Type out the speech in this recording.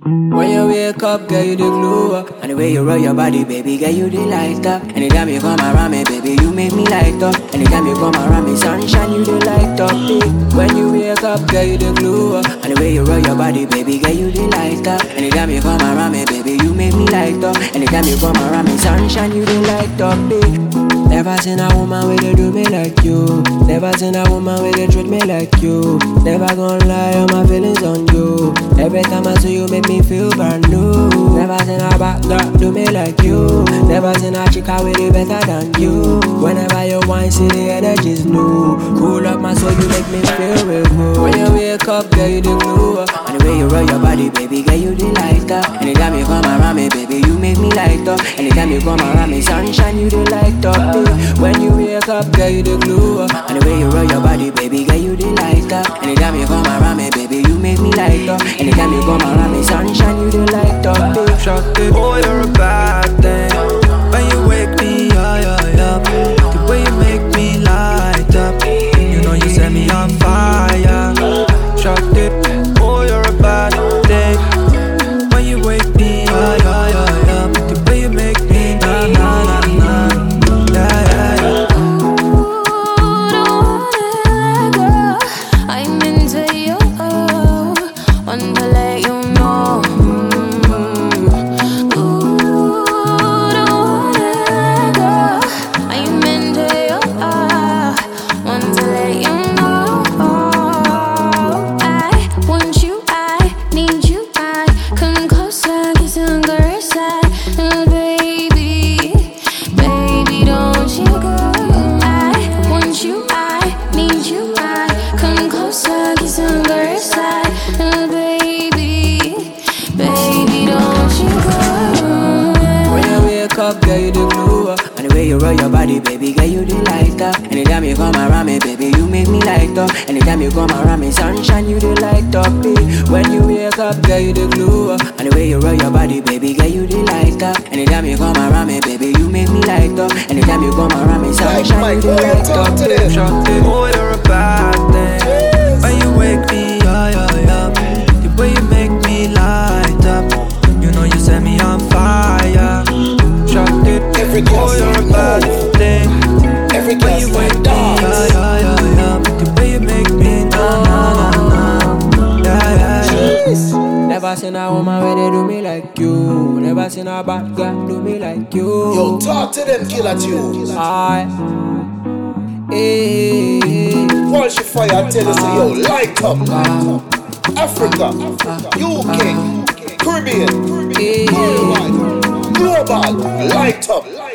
When you wake up, girl, you the glow up. And the way you roll your body, baby, girl, you the light up. Anytime you come around me, baby, you make me light up. Anytime you come around me, sunshine, you the light up, babe. When you wake up, girl, you the glow up. And the way you roll your body, baby, girl, you the light up. Anytime you come around me, baby, you make me light up. Anytime you come around me, sunshine, you the light up, babe. Never seen a woman with a do me like you. Never seen a woman with a treat me like you. Never gonna lie on my feelings on you. Every time I see you make me feel brand new. Never seen a bad girl do me like you. Never seen a chica with it better than you. Whenever you whine, see the energy's new. Cool up my soul, you make me feel real good. When you wake up, girl, you the glue up. And the way you roll your body, baby, girl, you the light up. Anytime you come around me, baby, you make me light up. Anytime you come around me, sunshine, you the light up. When you wake up, girl, you the glue up. And the way you roll your body, baby, girl, you the light up. Anytime you come around me, baby, you make me light up. Anytime you come around me, sunshine, you the light up, babe. Shot it, oh, you're a bad thing. When you wake me up, the way you make me light up. You know you set me on fire. Shot it, oh, you're a bad thing. When you wake me up, the way you make me na na na na. Girl, you the glue up. And the way you roll your body, baby, girl, you the light up. Anytime you come around me, baby, you make me light up. Anytime you come around me, sunshine, you the light up, babe. When you wake up, girl, you the glue up. And the way you roll your body, baby, girl, you the light up. Anytime you come around me, baby, you make me light up. Anytime you come around me, sunshine, you the light up, babe. Shot it, oh, you're a bad thing. When you wake me up, the way you make me light up. You know you set me on fire. Shot it, oh, you're a bad thing. Every girl you wake me up, the way you make me na na na na. Yeah. Never seen a woman where they do me like you. Never seen a bad girl do me like you. Yo, talk to them killer tunes. Once you fire, tell us, yo, light up. Africa, UK, Caribbean, worldwide, global, light up.